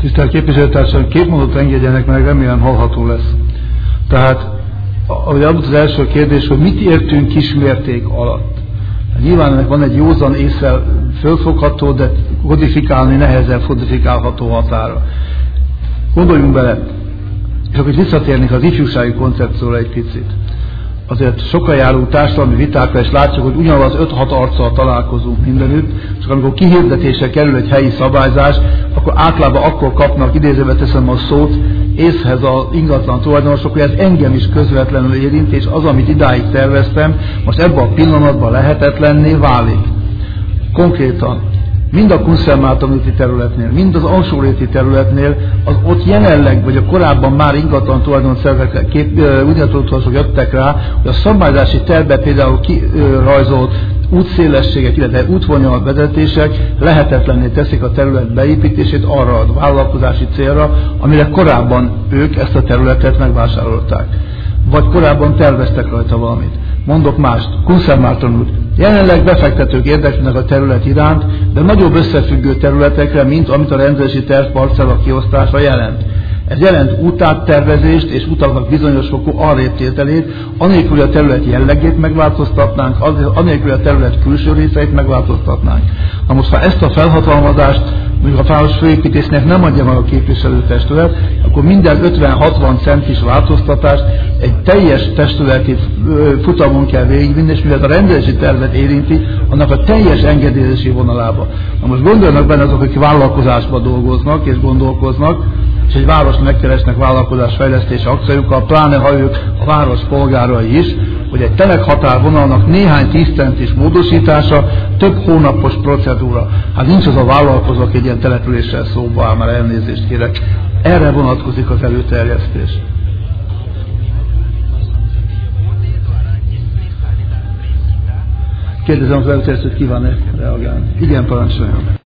Tisztelt képviselőtársaim, két mondatot engedjenek meg, remélem hallható lesz. Tehát, ahogy az első kérdés, hogy mit értünk kismérték alatt. Nyilván ennek van egy józan észre fölfogható, de kodifikálni nehezen kodifikálható határa. Gondoljunk bele, és akkor visszatérnék az ifjúsági koncepcióra egy picit. Azért sokan járunk társadalmi vitákra, és látjuk, hogy ugyanaz 5-6 arccal találkozunk mindenütt, csak amikor kihirdetése kerül egy helyi szabályzás, akkor általában akkor kapnak, idézőbe teszem a szót, észhez az ingatlan tulajdonosok, hogy ez engem is közvetlenül érint, és az, amit idáig terveztem, most ebben a pillanatban lehetetlenné válik. Konkrétan, mind a Kunszentmárton-úti területnél, mind az alsóréti területnél, az ott jelenleg, vagy a korábban már ingatlan tulajdonszervek úgynevezett jöttek rá, hogy a szabályzási tervbe például kirajzolt útszélességek, illetve útvonal vezetések lehetetlenné teszik a terület beépítését arra a vállalkozási célra, amire korábban ők ezt a területet megvásárolták. Vagy korábban terveztek rajta valamit. Mondok mást, Kunszentmárton út. Jelenleg befektetők érdeklődnek a terület iránt, de nagyobb összefüggő területekre, mint amit a rendezési terv parcella kiosztása jelent. Ez jelent útáttervezést és utaknak bizonyos fokú arrébb-tételét, anélkül, hogy a terület jellegét megváltoztatnánk, anélkül, hogy a terület külső részeit megváltoztatnánk. Na most, ha ezt a felhatalmazást mondjuk a város főépítésznek nem adja meg a képviselőtestület, akkor minden 50-60 centis változtatást egy teljes testületi futamon kell végigvinni, és mivel a rendezési tervet érinti, annak a teljes engedélyezési vonalába. Na most gondoljanak benne azok, akik vállalkozásban dolgoznak és gondolkoznak, és egy város megkeresnek vállalkozásfejlesztési akciójukkal, pláne ha ők a város polgárai is, hogy egy telekhatárvonalnak néhány 10 centis módosítása több hónapos procedúra. Hát nincs az a vállalkozó, aki egy ilyen településsel szóba áll, már elnézést kérek. Erre vonatkozik az előterjesztés. Kérdezem az előterjesztőt, kíván-e reagálni? Igen, parancsoljon.